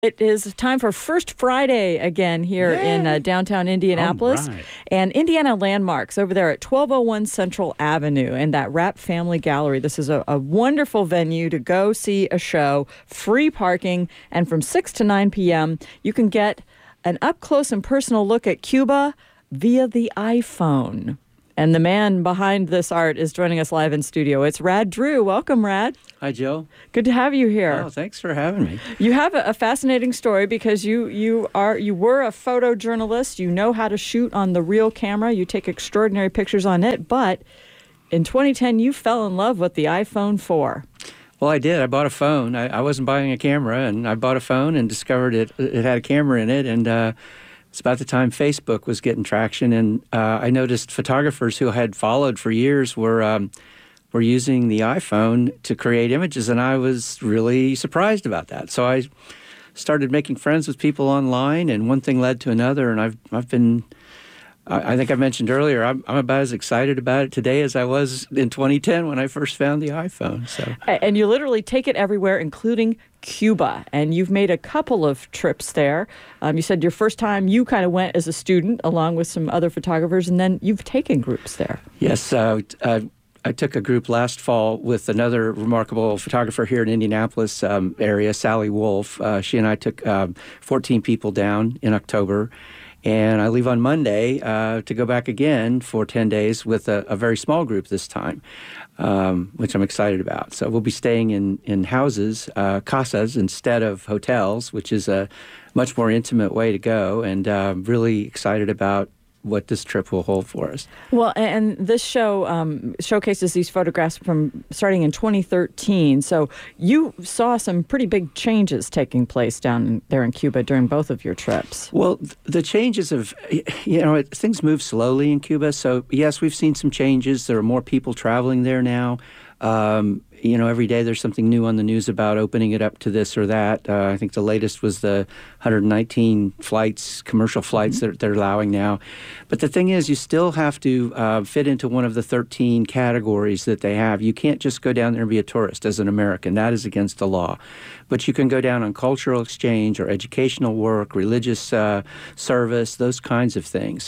It is time for First Friday again here in downtown Indianapolis. All right. And Indiana Landmarks over there at 1201 Central Avenue in that Rapp Family Gallery. This is a wonderful venue to go see a show, free parking, and from 6 to 9 p.m. you can get an up-close and personal look at Cuba via the iPhone. And the man behind this art is joining us live in studio. It's Rad Drew. Welcome, Rad. Hi, Jill. Good to have you here. Oh, thanks for having me. You have a fascinating story because you were a photojournalist. You know how to shoot on the real camera. You take extraordinary pictures on it. But in 2010, you fell in love with the iPhone 4. Well, I did. I bought a phone. I wasn't buying a camera, and I bought a phone and discovered it had a camera in it. And it's about the time Facebook was getting traction, and I noticed photographers who I had followed for years were using the iPhone to create images, and I was really surprised about that. So I started making friends with people online, and one thing led to another, and I've been. I think I mentioned earlier, I'm about as excited about it today as I was in 2010 when I first found the iPhone. So, and you literally take it everywhere, including Cuba. And you've made a couple of trips there. You said your first time you kind of went as a student along with some other photographers, and then you've taken groups there. Yes, I took a group last fall with another remarkable photographer here in Indianapolis area, Sally Wolf. She and I took 14 people down in October. And I leave on Monday to go back again for 10 days with a very small group this time, which I'm excited about. So we'll be staying in houses, casas, instead of hotels, which is a much more intimate way to go, and really excited about what this trip will hold for us. Well, and this show showcases these photographs from starting in 2013. So you saw some pretty big changes taking place down there in Cuba during both of your trips. Well, the changes things move slowly in Cuba. So yes, we've seen some changes. There are more people traveling there now. Every day there's something new on the news about opening it up to this or that. I think the latest was the 119 flights, commercial flights that they're allowing now. But the thing is, you still have to fit into one of the 13 categories that they have. You can't just go down there and be a tourist as an American. That is against the law. But you can go down on cultural exchange or educational work, religious service, those kinds of things.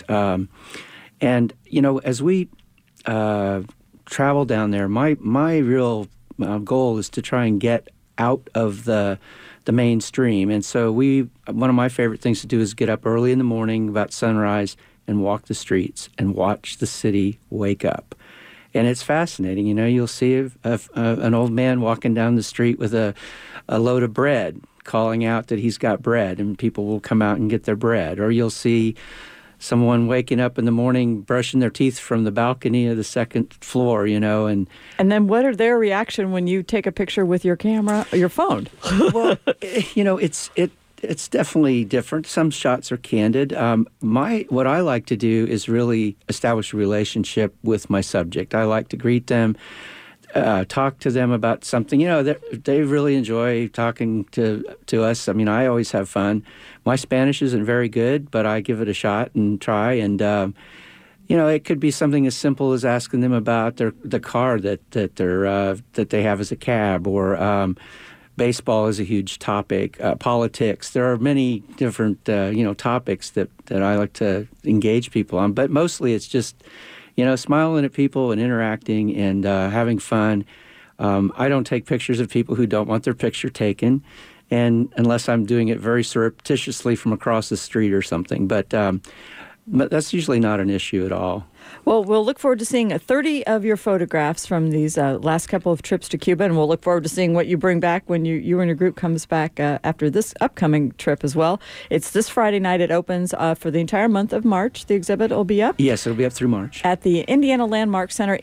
As we travel down there, my real goal is to try and get out of the mainstream. And so one of my favorite things to do is get up early in the morning about sunrise and walk the streets and watch the city wake up. And it's fascinating. You'll see an old man walking down the street with a load of bread, calling out that he's got bread, and people will come out and get their bread. Or you'll see someone waking up in the morning, brushing their teeth from the balcony of the second floor, and then what are their reaction when you take a picture with your camera, or your phone? Well, it's definitely different. Some shots are candid. What I like to do is really establish a relationship with my subject. I like to greet them, talk to them about something. They really enjoy talking to us. I mean, I always have fun. My Spanish isn't very good, but I give it a shot and try. And it could be something as simple as asking them about the car that they have as a cab, or baseball is a huge topic. Politics. There are many different topics that I like to engage people on. But mostly, it's just smiling at people and interacting and having fun. I don't take pictures of people who don't want their picture taken, and unless I'm doing it very surreptitiously from across the street or something. But that's usually not an issue at all. Well, we'll look forward to seeing 30 of your photographs from these last couple of trips to Cuba, and we'll look forward to seeing what you bring back when you and your group comes back after this upcoming trip as well. It's this Friday night. It opens for the entire month of March. The exhibit will be up? Yes, it'll be up through March. At the Indiana Landmarks Center,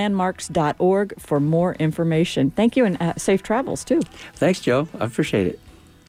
indianalandmarks.org for more information. Thank you, and safe travels, too. Thanks, Joe. I appreciate it.